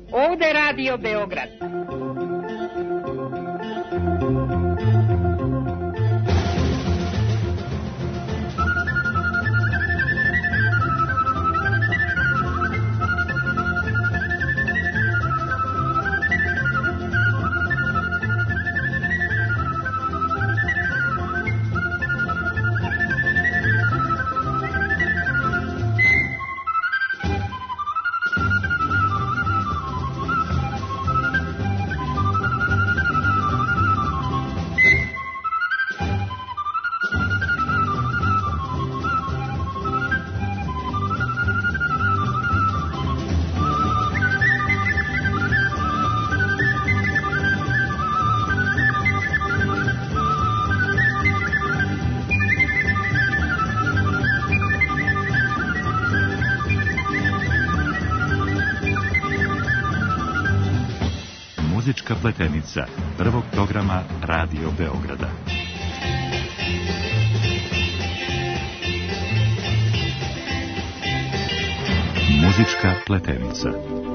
Ovde Radio Beograd. Muzička pletenica prvog programa Radio Beograda. Muzička pletenica.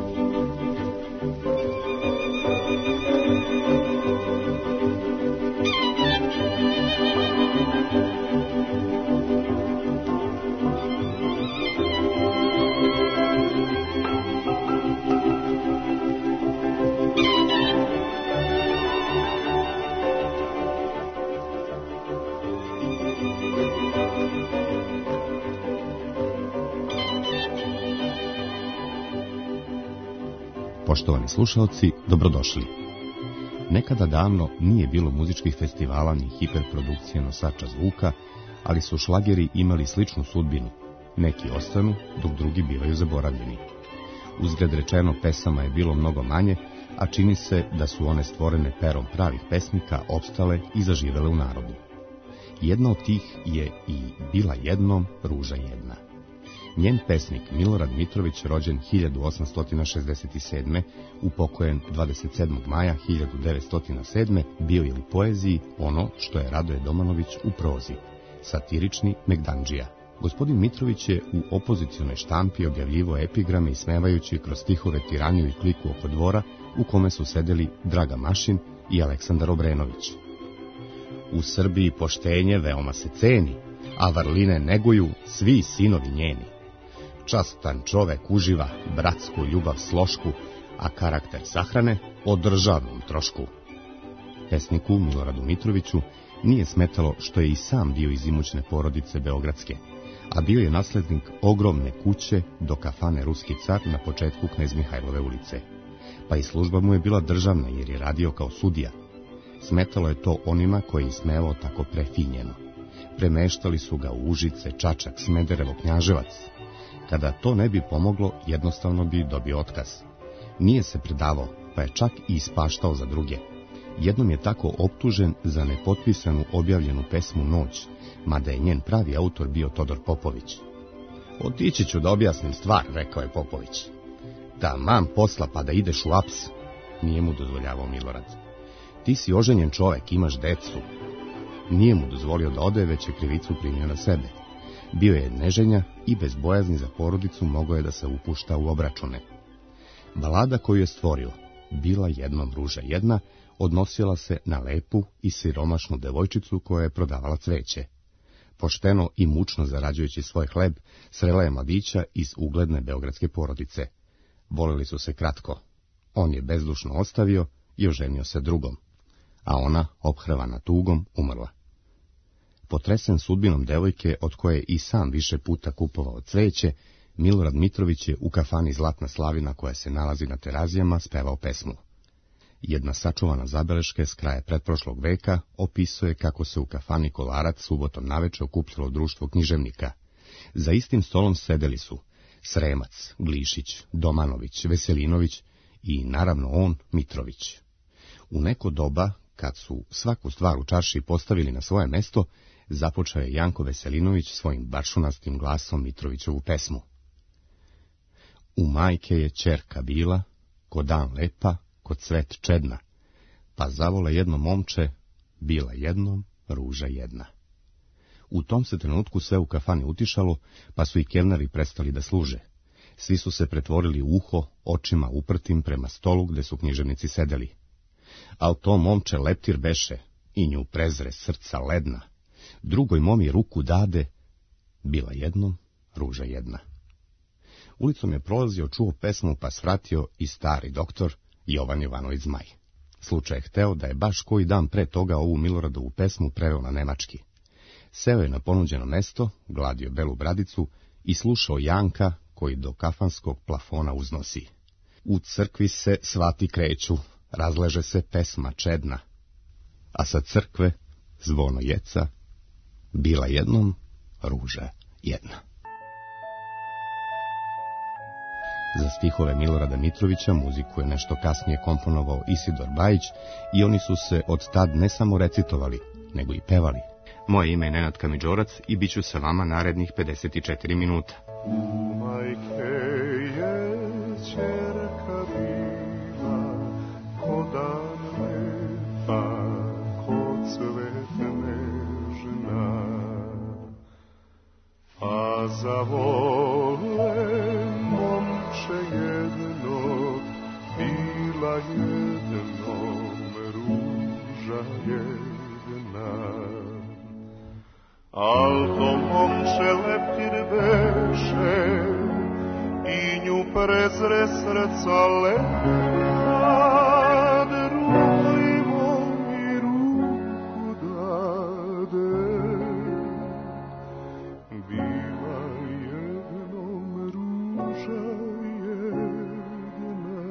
Poštovani slušalci, dobrodošli. Nekada davno nije bilo muzičkih festivala ni hiperprodukcije nosača zvuka, ali su šlageri imali sličnu sudbinu. Neki ostanu, dok drugi bivaju zaboravljeni. Uzgred rečeno, pesama je bilo mnogo manje, a čini se da su one stvorene perom pravih pesnika opstale i zaživele u narodu. Jedna od tih je i Bila jednom, ruža jedna. Njen pesnik Milorad Mitrović, rođen 1867. upokojen 27. maja 1907. bio je u poeziji ono što je Radoje Domanović u prozi, satirični megdandžija. Gospodin Mitrović je u opozicionoj štampi objavljivo epigrame ismevajući kroz stihove tiraniju i kliku oko dvora u kome su sedeli Draga Mašin i Aleksandar Obrenović. U Srbiji poštenje veoma se ceni, a vrline neguju svi sinovi njeni. Častan čovek uživa bratsku ljubav slošku, a karakter sahrane o državnom trošku. Pesniku Miloradu Mitroviću nije smetalo što je i sam bio iz imućne porodice beogradske, a bio je naslednik ogromne kuće do kafane Ruski car na početku Knez Mihajlove ulice. Pa i služba mu je bila državna jer je radio kao sudija. Smetalo je to onima koji ismevao tako prefinjeno. Premeštali su ga u Užice, Čačak, Smederevo, Knjaževac. Kada to ne bi pomoglo, jednostavno bi dobio otkaz. Nije se predavao, pa je čak i ispaštao za druge. Jednom je tako optužen za nepotpisanu objavljenu pesmu Noć, mada je njen pravi autor bio Todor Popović. Otići ću da objasnim stvar, rekao je Popović. Taman posla pa da ideš u aps, nije mu dozvoljavao Milorad. Ti si oženjen čovek, imaš decu. Nije mu dozvolio da ode, već je krivicu primio na sebe. Bio je neženja i bez bojazni za porodicu mogao je da se upušta u obračune. Balada koju je stvorio, Bila jednom, ruža jedna, odnosila se na lepu i siromašnu devojčicu koja je prodavala cveće. Pošteno i mučno zarađujući svoj hleb, srela je mladića iz ugledne beogradske porodice. Voleli su se kratko. On je bezdušno ostavio i oženio se drugom, a ona, ophrvana tugom, umrla. Potresen sudbinom devojke, od koje i sam više puta kupovao cveće, Milorad Mitrović je u kafani Zlatna Slavina, koja se nalazi na Terazijama, spevao pesmu. Jedna sačuvana zabeleška s kraja pretprošlog veka opisuje kako se u kafani Kolarac subotom naveče okupljalo društvo književnika. Za istim stolom sedeli su Sremac, Glišić, Domanović, Veselinović i naravno on, Mitrović. U neko doba, kad su svaku stvar u čarši postavili na svoje mesto, započeo je Janko Veselinović svojim baršunastim glasom Mitrovićevu pesmu. U majke je ćerka bila, ko dan lepa, ko cvet čedna, pa zavole jedno momče, bila jednom, ruža jedna. U tom se trenutku sve u kafani utišalo, pa su i kelneri prestali da služe. Svi su se pretvorili u uho, očima uprtim prema stolu gde su književnici sedeli. Al to momče leptir beše, i nju prezre srca ledna. Drugoj momi ruku dade, bila jednom, ruža jedna. Ulicom je prolazio, čuo pesmu, pa svratio i stari doktor Jovan Jovanović Zmaj. Slučaj je hteo da je baš koji dan pre toga ovu Miloradovu pesmu preveo na nemački. Seo je na ponuđeno mesto, gladio belu bradicu i slušao Janka, koji do kafanskog plafona uznosi. U crkvi se svati kreću, razleže se pesma čedna, a sa crkve zvono jeca, bila jednom ruža jedna. Za stihove Milorada Mitrovića muziku je nešto kasnije komponovao Isidor Bajić i oni su se od tad ne samo recitovali, nego i pevali. Moje ime je Nenad Kamidžorac i bit ću sa vama narednih 54 minuta. U majke je ćerka bila, ko dan lepa, ko cvet nežna, a zavole momče jedno, bila jednom ruža jedna. Al to momče leptir beše, i nju prezre srca ledna, drugoj momi ruku dade, bila jednom ruža jedna.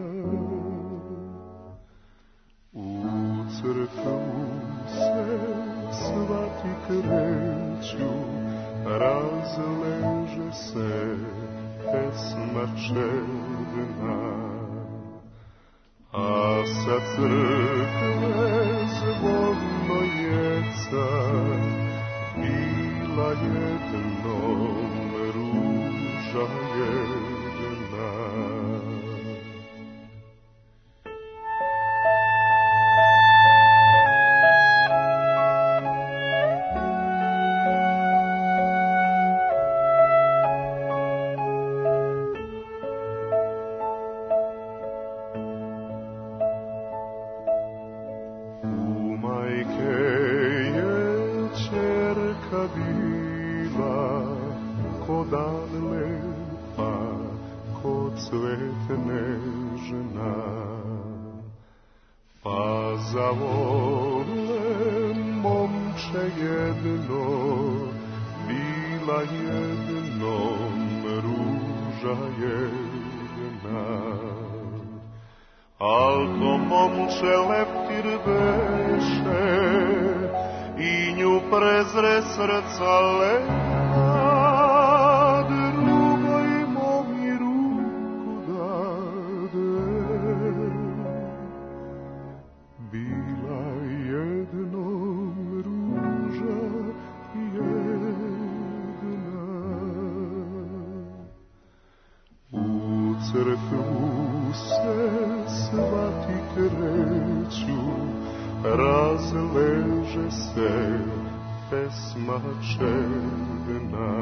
U crkvu se svati kreću, razleže se pesma čedna, a sa crkve zvono jeca, bila jednom ruža jedna. Srca ledna, drugoj momi ruku dade, bila jednom ruža jedna. U crkvu se svati kreću, razleže se pesma čedna,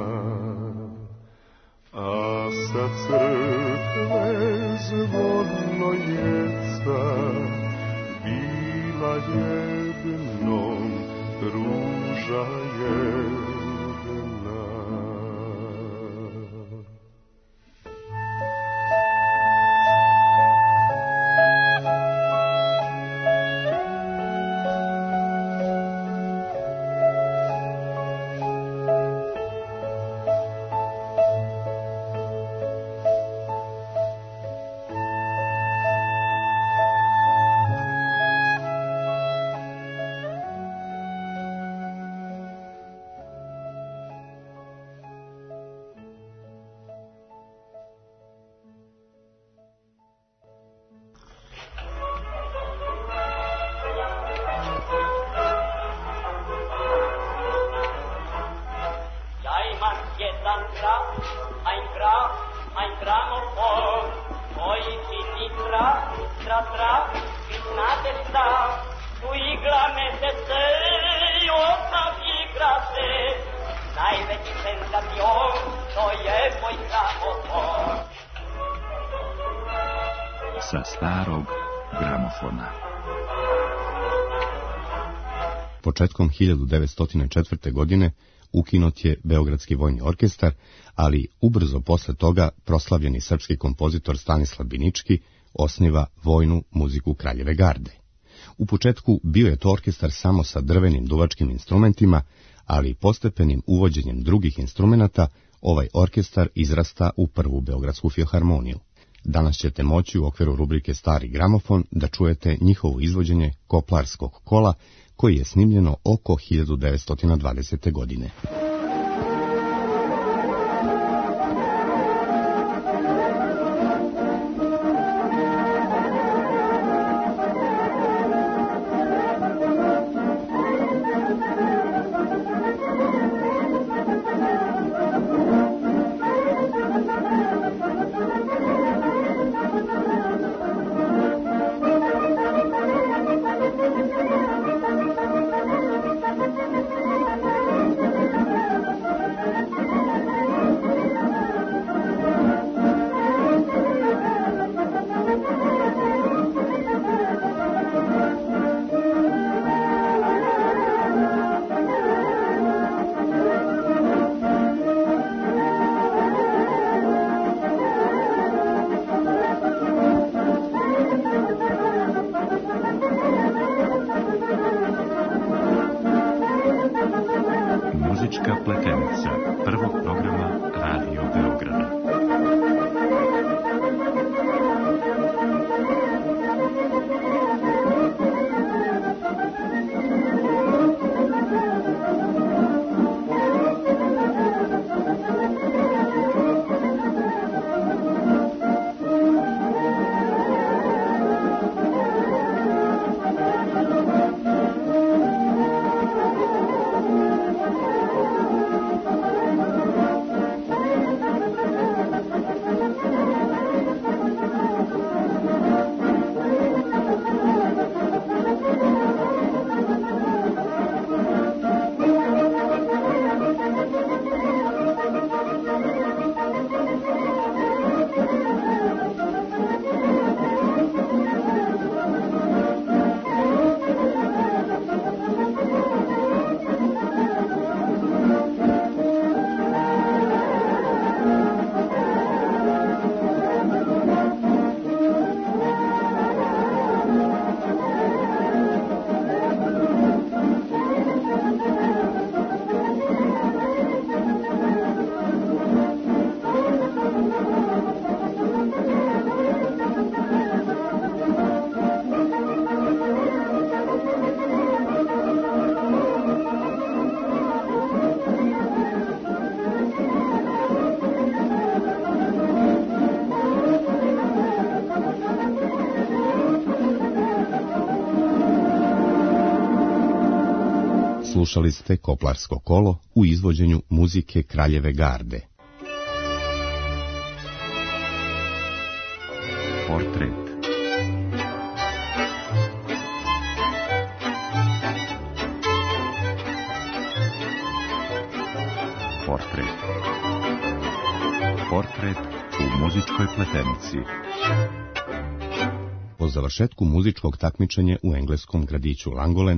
a sa crkve zvono jeca, bila jednom ruža jedna. sa starog gramofona. Početkom 1904. godine ukinut je Beogradski vojni orkestar, ali ubrzo posle toga proslavljeni srpski kompozitor Stanislav Binički osniva vojnu muziku Kraljeve garde. U početku bio je to orkestar samo sa drvenim duvačkim instrumentima, ali postepenim uvođenjem drugih instrumenata ovaj orkestar izrasta u prvu Beogradsku filharmoniju. Danas ćete moći u okviru rubrike Stari gramofon da čujete njihovo izvođenje Koplarskog kola, koji je snimljeno oko 1920. godine. Muzička pletenica prvog programa Radio Beograda. Slušali ste Koplarsko kolo u izvođenju muzike Kraljeve garde. Portret. Portret. Portret u muzičkoj pletenici. Po završetku muzičkog takmičenja u engleskom gradiću Langolen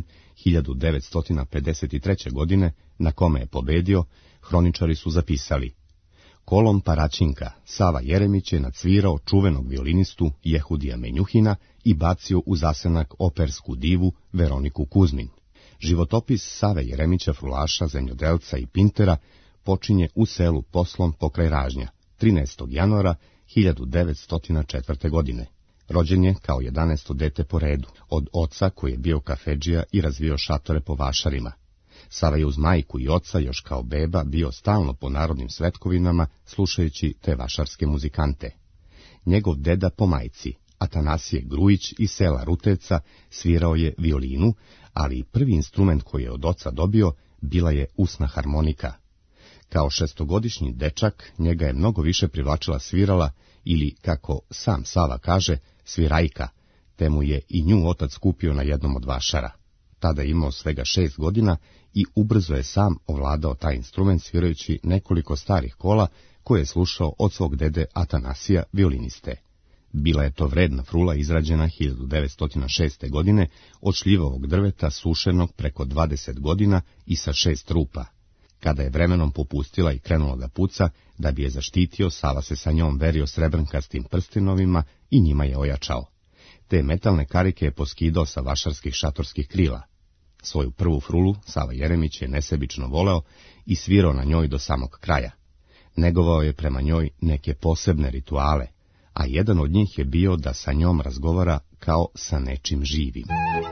1953. godine, na kome je pobedio, hroničari su zapisali: kolom Paraćinka Sava Jeremić je nacvirao čuvenog violinistu Jehudija Menjuhina i bacio u zasenak opersku divu Veroniku Kuzmin. Životopis Save Jeremića frulaša, zemljodelca i pintera počinje u selu Poslom pokraj Ražnja, 13. januara 1904. godine. Rođen je kao 11. dete po redu, od oca koji je bio kafedžija i razvio šatore po vašarima. Sava je uz majku i oca još kao beba bio stalno po narodnim svetkovinama, slušajući te vašarske muzikante. Njegov deda po majci, Atanasije Grujić iz sela Rutevca, svirao je violinu, ali prvi instrument koji je od oca dobio bila je usna harmonika. Kao šestogodišnji dečak njega je mnogo više privlačila svirala, ili, kako sam Sava kaže, svirajka, te mu je i nju otac kupio na jednom od vašara. Tada je imao svega 6 godina i ubrzo je sam ovladao taj instrument svirajući nekoliko starih kola koje je slušao od svog dede Atanasija, violiniste. Bila je to vredna frula izrađena 1906. godine od šljivovog drveta sušenog preko 20 godina i sa 6 rupa. Kada je vremenom popustila i krenula da puca, da bi je zaštitio, Sava se sa njom verio srebrnkastim prstinovima i njima je ojačao. Te metalne karike je poskidao sa vašarskih šatorskih krila. Svoju prvu frulu Sava Jeremić je nesebično voleo i svirao na njoj do samog kraja. Negovao je prema njoj neke posebne rituale, a jedan od njih je bio da sa njom razgovara kao sa nečim živim.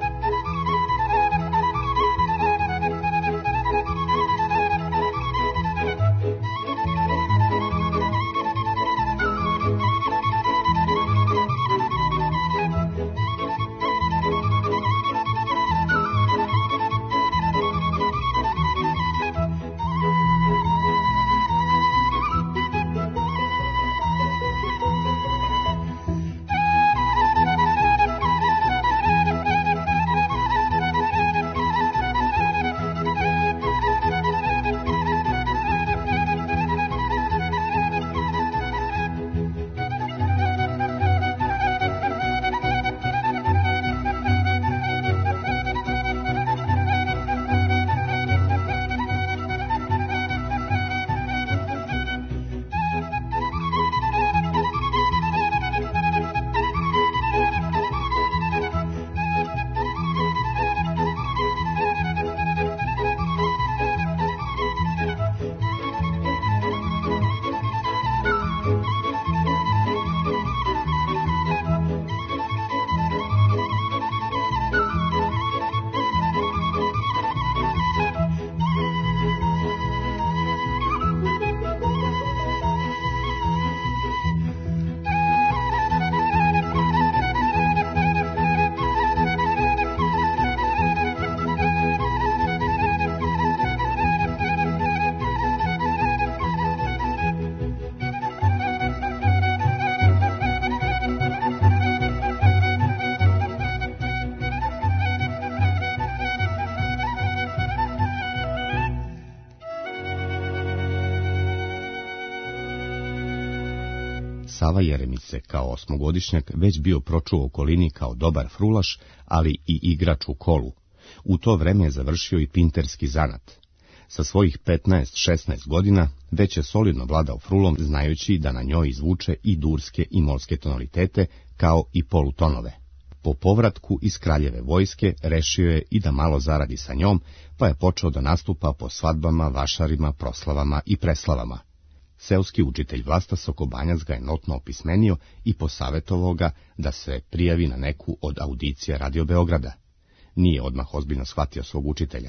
Sava Jeremić se kao osmogodišnjak već bio pročuo okolini kao dobar frulaš, ali i igrač u kolu. U to vreme je završio i pinterski zanat. Sa svojih 15-16 godina već je solidno vladao frulom, znajući da na njoj izvuče i durske i morske tonalitete, kao i polutonove. Po povratku iz kraljeve vojske rešio je i da malo zaradi sa njom, pa je počeo da nastupa po svadbama, vašarima, proslavama i preslavama. Seoski učitelj Vlasta Sokobanjac ga je notno opismenio i posavjetovao ga da se prijavi na neku od audicija Radio Beograda. Nije odmah ozbiljno shvatio svog učitelja.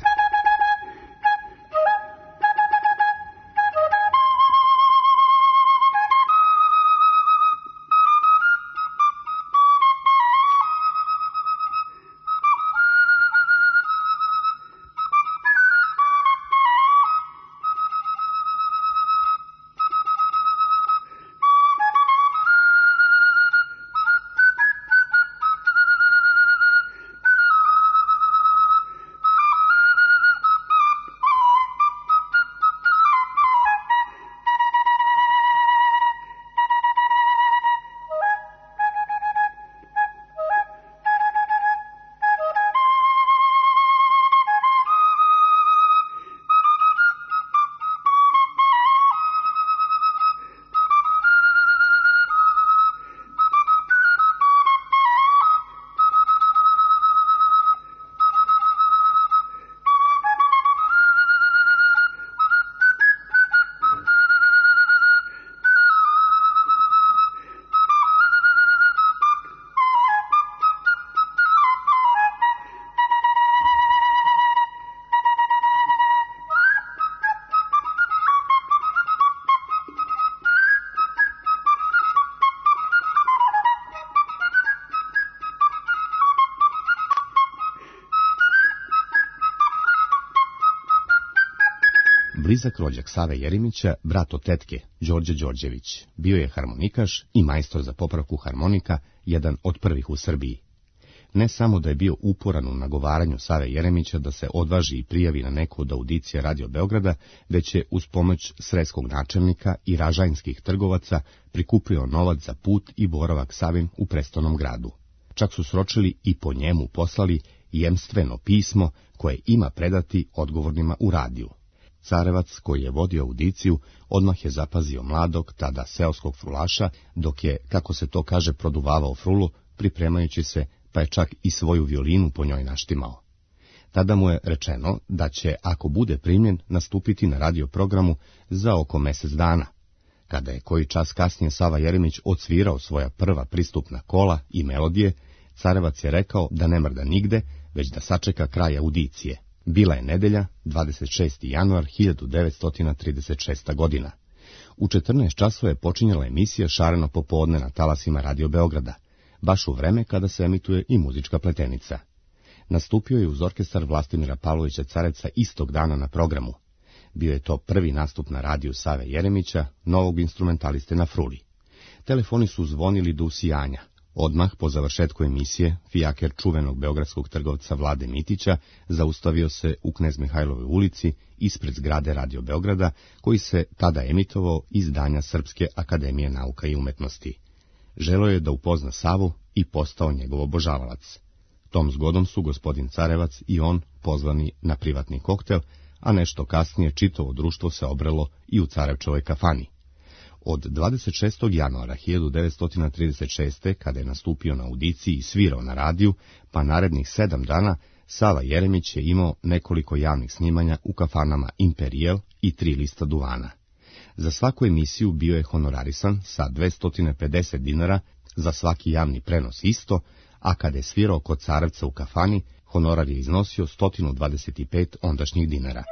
Blizak rođak Save Jeremića, brat od tetke, Đorđe Đorđević, bio je harmonikaš i majstor za popravku harmonika, jedan od prvih u Srbiji. Ne samo da je bio uporan u nagovaranju Save Jeremića da se odvaži i prijavi na neku od audicija Radio Beograda, već je uz pomoć sreskog načelnika i ražanjskih trgovaca prikupio novac za put i boravak Savin u prestolnom gradu. Čak su sročili i po njemu poslali jemstveno pismo koje ima predati odgovornima u radiju. Carevac, koji je vodio audiciju, odmah je zapazio mladog, tada seoskog frulaša, dok je, kako se to kaže, produvavao frulu, pripremajući se, pa je čak i svoju violinu po njoj naštimao. Tada mu je rečeno da će, ako bude primljen, nastupiti na radio programu za oko mjesec dana. Kada je koji čas kasnije Sava Jeremić odsvirao svoja prva pristupna kola i melodije, Carevac je rekao da ne mrda nigde, već da sačeka kraj audicije. Bila je nedelja, 26. januar 1936. godina. U 14 časova je počinjala emisija Šareno popodne na talasima Radio Beograda, baš u vreme kada se emituje i muzička pletenica. Nastupio je uz orkestar Vlastimira Pavlovića Carevca istog dana na programu. Bio je to prvi nastup na radiju Save Jeremića, novog instrumentaliste na fruli. Telefoni su zvonili do usijanja. Odmah po završetku emisije, fijaker čuvenog beogradskog trgovca Vlade Mitića zaustavio se u Knez Mihajlovoj ulici ispred zgrade Radio Beograda, koji se tada emitovao iz izdanja Srpske akademije nauka i umetnosti. Želeo je da upozna Savu i postao njegov obožavalac. Tom zgodom su gospodin Carevac i on pozvani na privatni koktel, a nešto kasnije čitavo društvo se obrelo i u Carevčevoj kafani. Od 26. januara 1936. kada je nastupio na audiciji i svirao na radiju, pa narednih 7 dana, Sava Jeremić je imao nekoliko javnih snimanja u kafanama Imperial i 3 lista duvana. Za svaku emisiju bio je honorarisan sa 250 dinara, za svaki javni prenos isto, a kada je svirao kod Carevca u kafani, honorar je iznosio 125 ondašnjih dinara.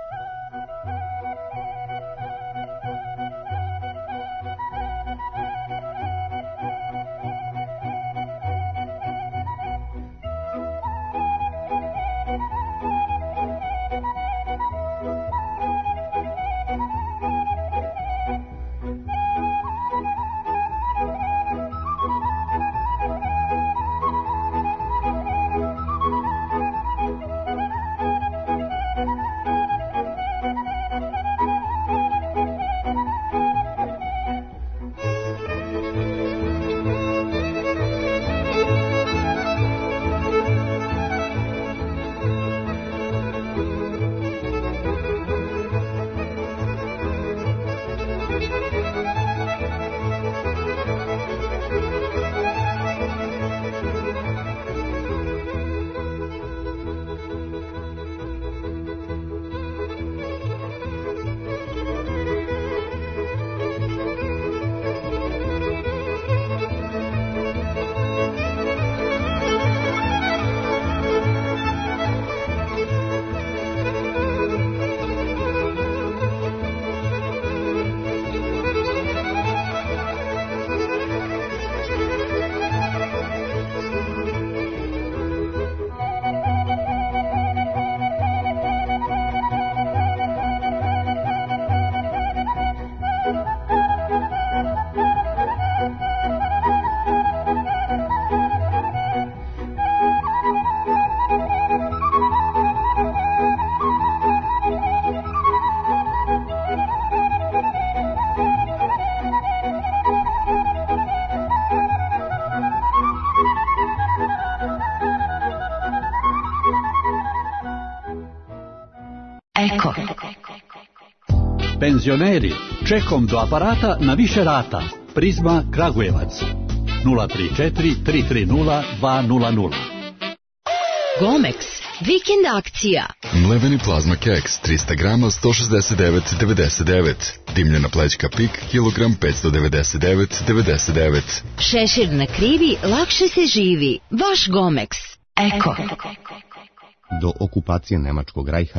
Eko. Penzioneri, čekom do aparata na više rata. Prizma Kragujevac 034 330 200. Gomex, vikend akcija. Mleveni plazma keks 300 grama 169,99. Dimljena plećka Pik kilogram 599,99. Šešir na krivi, lakše se živi. Vaš Gomex. Eko. Do okupacije Nemačkog rajha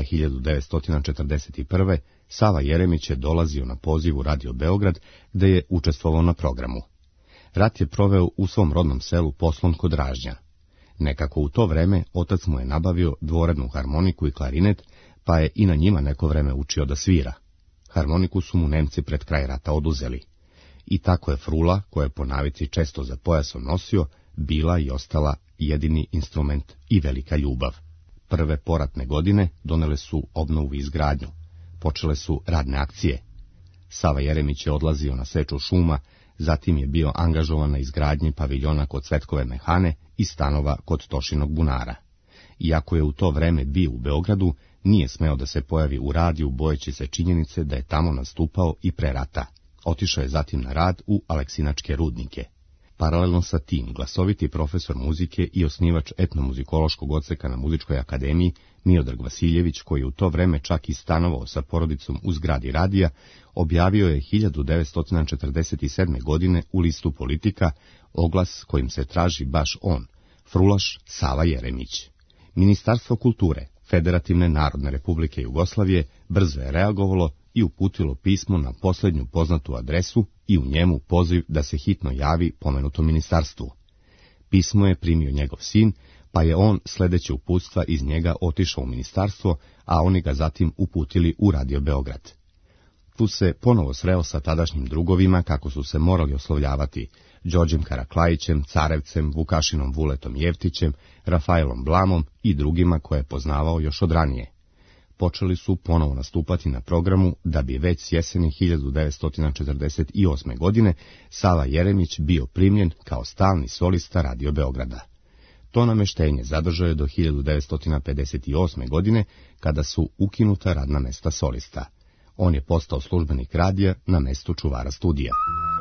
1941. Sava Jeremić je dolazio na pozivu Radio Beograd, gde je učestvovao na programu. Rat je proveo u svom rodnom selu Poslon kod Ražnja. Nekako u to vreme otac mu je nabavio dvorednu harmoniku i klarinet, pa je i na njima neko vreme učio da svira. Harmoniku su mu Nemci pred kraj rata oduzeli. I tako je frula, koja je po navici često za pojasom nosio, bila i ostala jedini instrument i velika ljubav. Prve poratne godine donele su obnovu i izgradnju. Počele su radne akcije. Sava Jeremić je odlazio na seču šuma, zatim je bio angažovan na izgradnji paviljona kod Cvetkove mehane i stanova kod Tošinog bunara. Iako je u to vreme bio u Beogradu, nije smeo da se pojavi u radiju bojeći se činjenice da je tamo nastupao i pre rata. Otišao je zatim na rad u Aleksinačke rudnike. Paralelno sa tim, glasoviti profesor muzike i osnivač etnomuzikološkog odseka na Muzičkoj akademiji Miodrag Vasiljević, koji je u to vreme čak i stanovao sa porodicom u zgradi radija, objavio je 1947. godine u listu Politika oglas kojim se traži baš on, frulaš Sava Jeremić. Ministarstvo kulture Federativne Narodne Republike Jugoslavije brzo je reagovalo i uputilo pismo na posljednju poznatu adresu i u njemu poziv da se hitno javi pomenutom ministarstvu. Pismo je primio njegov sin, pa je on sledeće uputstva iz njega otišao u ministarstvo, a oni ga zatim uputili u Radio Beograd. Tu se ponovo sreo sa tadašnjim drugovima kako su se morali oslovljavati Đorđem Karaklajićem, Carevcem, Vukašinom Vuletom Jevtićem, Rafaelom Blamom i drugima koje je poznavao još od ranije. Počeli su ponovo nastupati na programu da bi već s jeseni 1948. godine Sava Jeremić bio primljen kao stalni solista Radio Beograda. To nameštenje zadržao je do 1958. godine, kada su ukinuta radna mesta solista. On je postao službenik radija na mestu čuvara studija.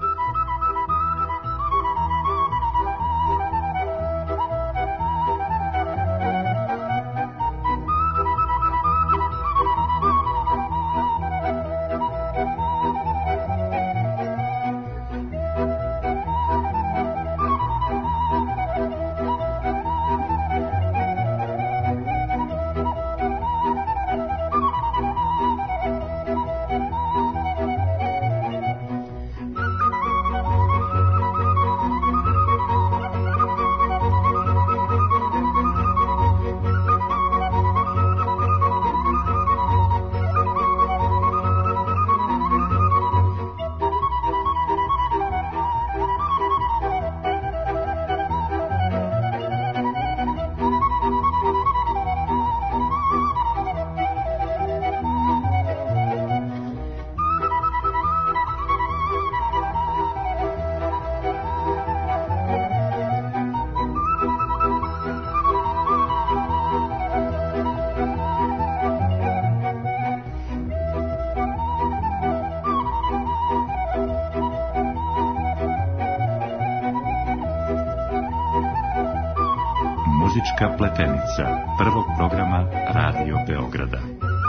Muzička pletenica prvog programa Radio Beograda.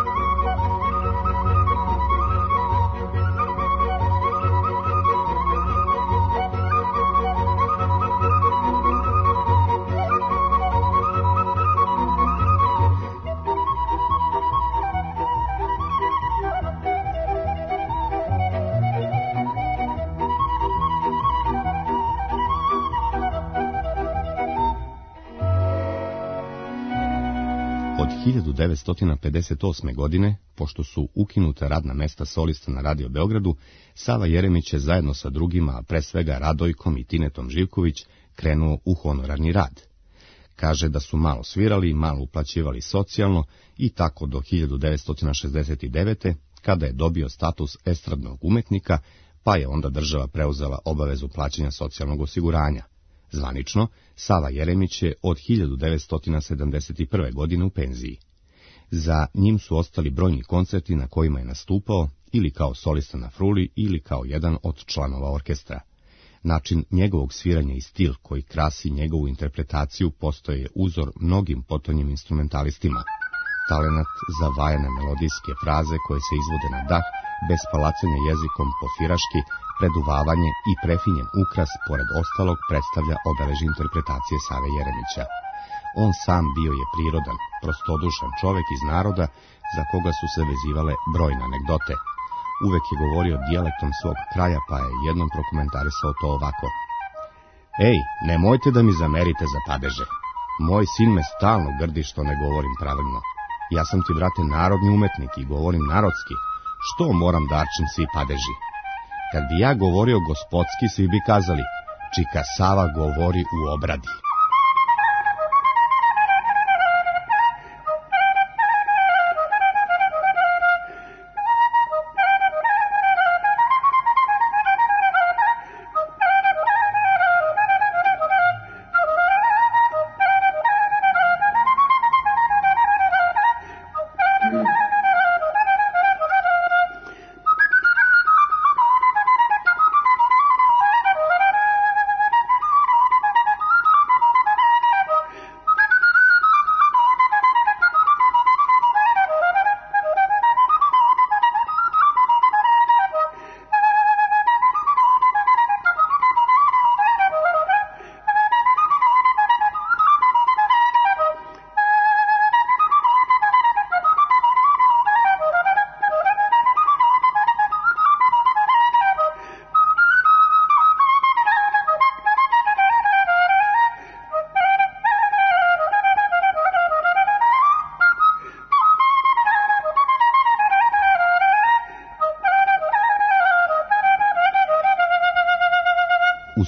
Od 1958. godine, pošto su ukinuta radna mesta solista na Radio Beogradu, Sava Jeremić je zajedno sa drugima, pre svega Radojkom i Tinetom Živković, krenuo u honorarni rad. Kaže da su malo svirali, malo uplaćivali socijalno i tako do 1969. kada je dobio status estradnog umetnika, pa je onda država preuzela obavezu plaćanja socijalnog osiguranja. Zvanično, Sava Jeremić je od 1971. godine u penziji. Za njim su ostali brojni koncerti na kojima je nastupao ili kao solista na fruli ili kao jedan od članova orkestra. Način njegovog sviranja i stil koji krasi njegovu interpretaciju postoje uzor mnogim potonjim instrumentalistima. Talenat za vajane melodijske fraze koje se izvode na dah, bez palacanja jezikom po firaški, preduvavanje i prefinjen ukras, pored ostalog, predstavlja obeležje interpretacije Save Jeremića. On sam bio je prirodan, prostodušan čovek iz naroda za koga su se vezivale brojne anegdote. Uvek je govorio dijalektom svog kraja, pa je jednom prokomentarisao to ovako. Ej, nemojte da mi zamerite za padeže. Moj sin me stalno grdi što ne govorim pravilno. Ja sam ti, brate, narodni umetnik i govorim narodski. Što moram da arčim svi padeži? Kad bi ja govorio gospodski, svi bi kazali, čika Sava govori u obradi.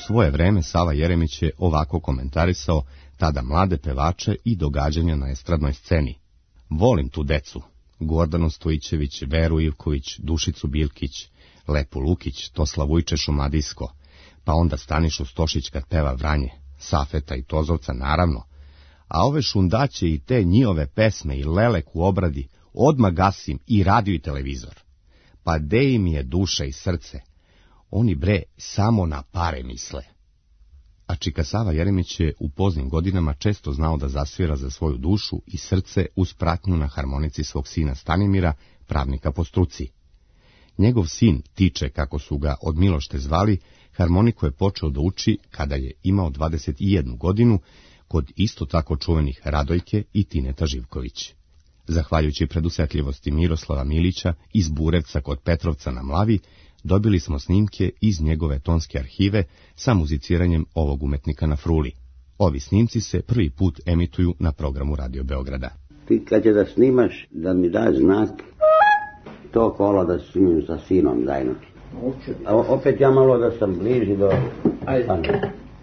svoje vreme Sava Jeremić je ovako komentarisao tada mlade pevače i događanja na estradnoj sceni. Volim tu decu, Gordanu Stojićević, Veru Ivković, Dušicu Bilkić, Lepu Lukić, Tosla Vujče Šumadijsko, pa onda Stanišu Stošić kad peva Vranje, Safeta i Tozovca naravno, a ove šundaće i te njihove pesme i lelek u obradi odmah gasim i radio i televizor. Pa de im je duša i srce, oni bre samo na pare misle. A čika Sava Jeremić je u poznim godinama često znao da zasvira za svoju dušu i srce uz pratnju na harmonici svog sina Stanimira, pravnika po struci. Njegov sin Tiče, kako su ga od Milošte zvali, harmoniku je počeo da uči kada je imao 21 godinu, kod isto tako čuvenih Radojke i Tineta Živković. Zahvaljujući predusetljivosti Miroslava Milića iz Burevca kod Petrovca na Mlavi, dobili smo snimke iz njegove tonske arhive sa muziciranjem ovog umetnika na fruli. Ovi snimci se prvi put emituju na programu Radio Beograda. Ti kad će da snimaš, da mi daš znak, to kola da snimim sa sinom zajedno. A opet ja malo da sam bliži do... Ajde.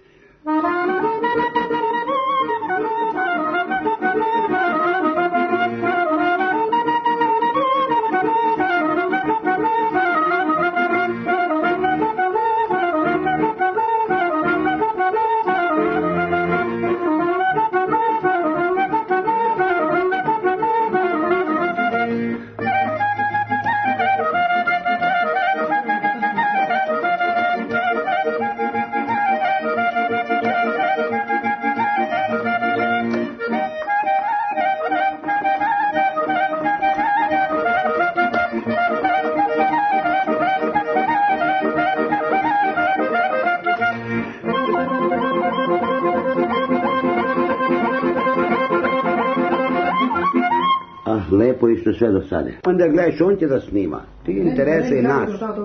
Lepo isto sve do sada. Onda gledaš, on će da snima. Ti interesuje nas.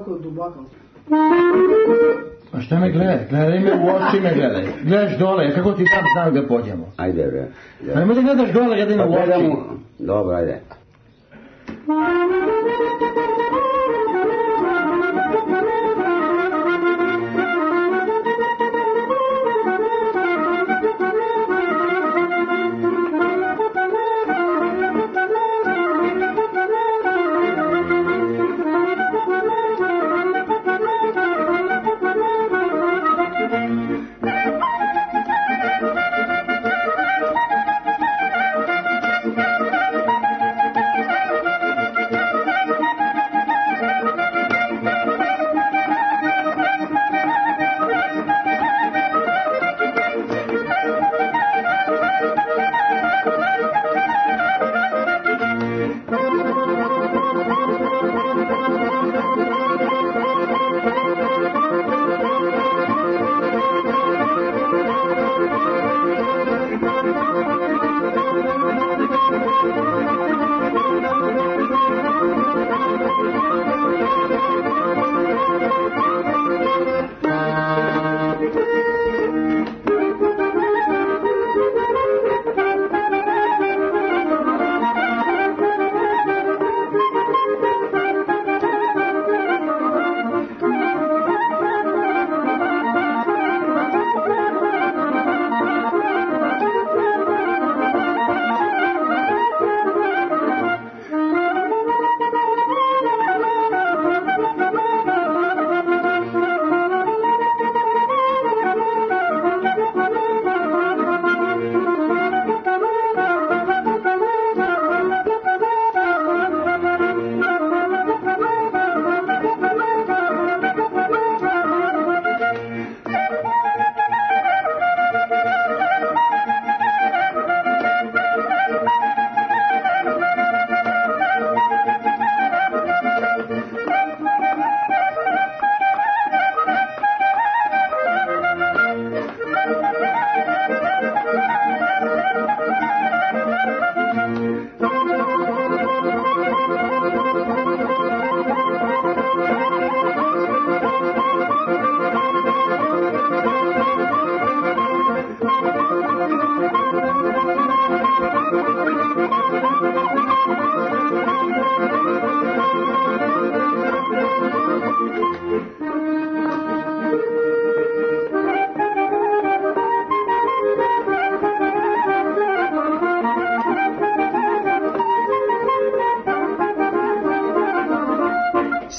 A šta me gledaj? Gledaj me u oči, me gledaj. Gledaš dole, kako ti tam znam da pođemo? Ajde, bre. Ajmo da gledaš dole, gledaj me u oči. Dobro, ajde.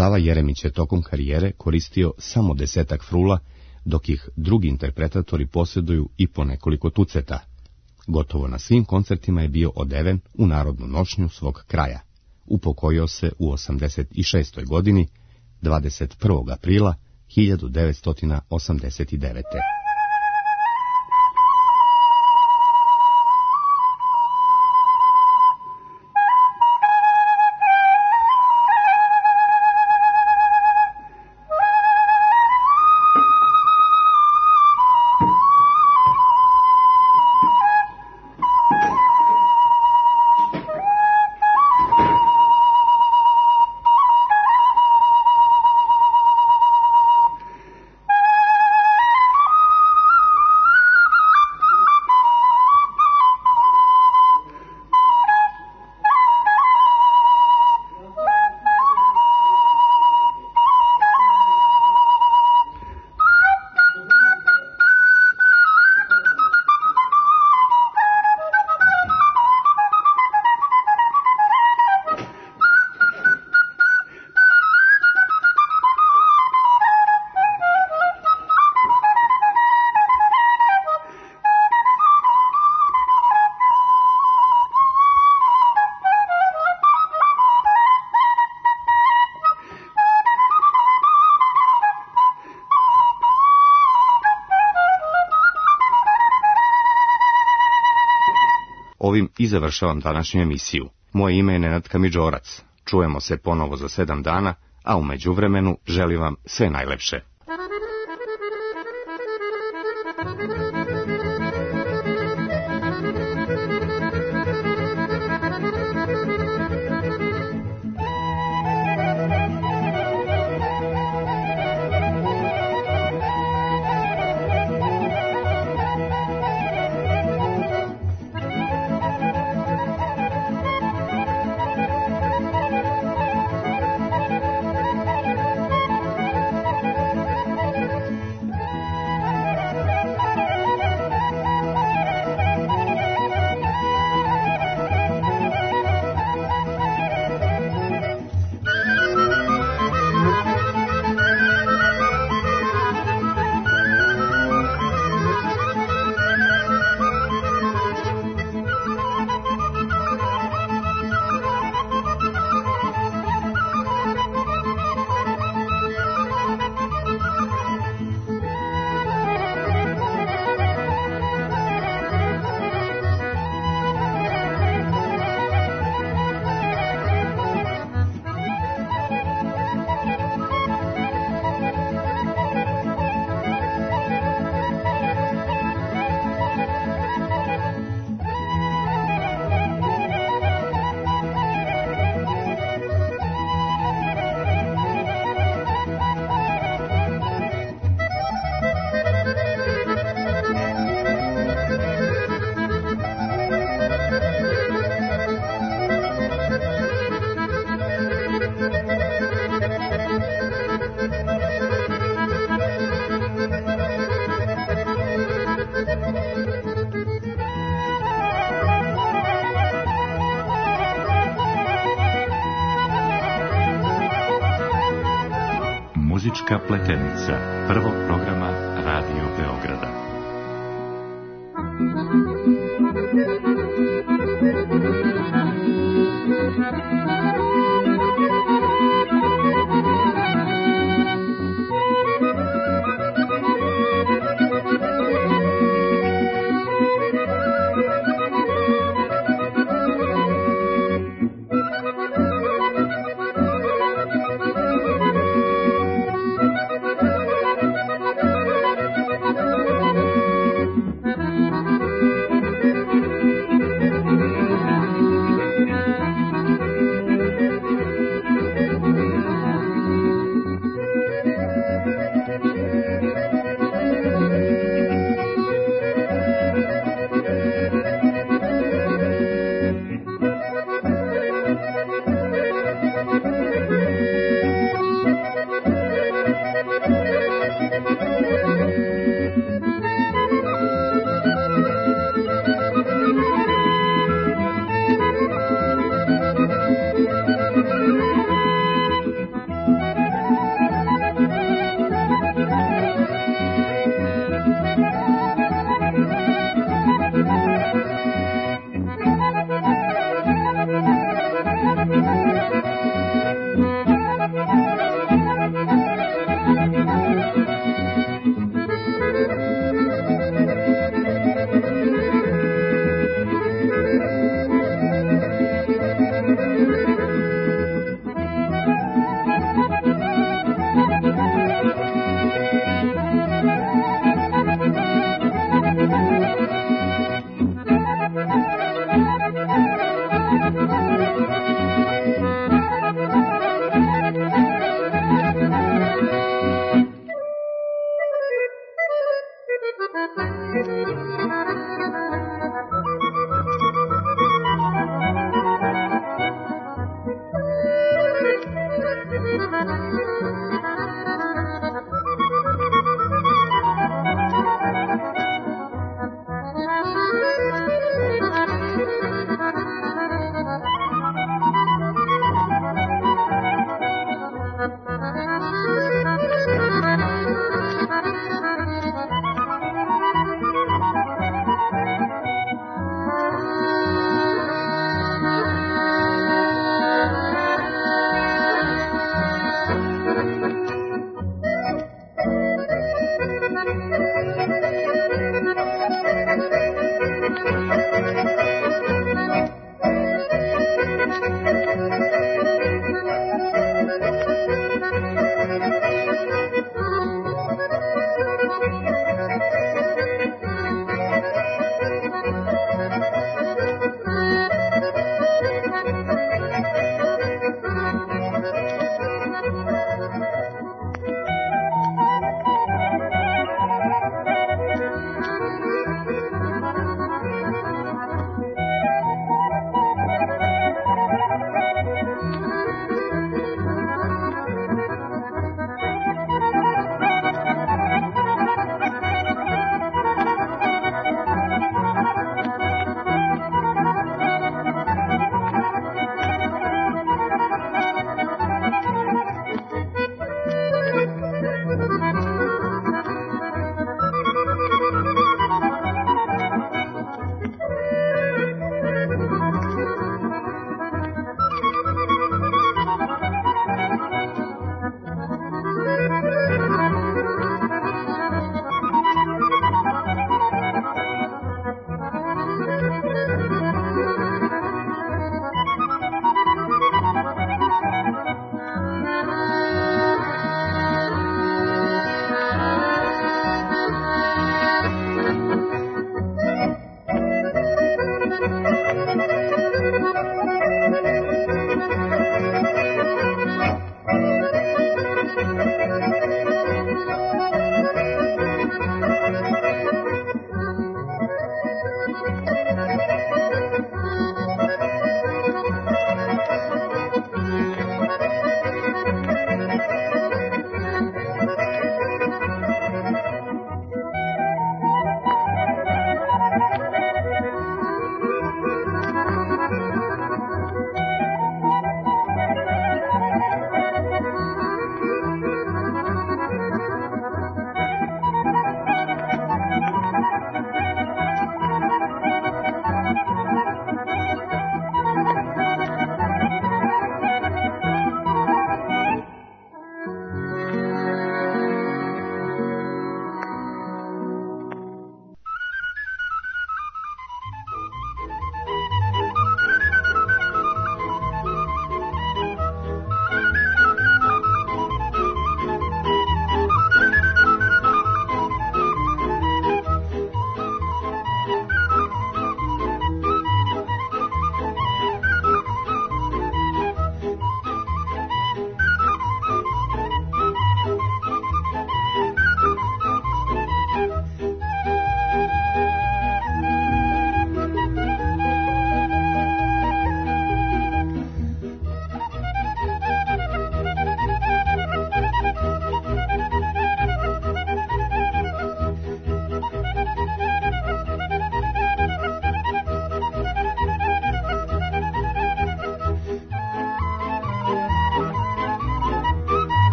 Sava Jeremić je tokom karijere koristio samo 10 frula, dok ih drugi interpretatori posjeduju i po nekoliko tuceta. Gotovo na svim koncertima je bio odeven u narodnu nošnju svog kraja. Upokojio se u 86. godini, 21. aprila 1989. Ovim i završavam današnju emisiju. Moje ime je Nenad Kamidžorac. Čujemo se ponovo za 7 dana, a u međuvremenu želim vam sve najlepše. Muzička pletenica prvog programa Radio Beograda.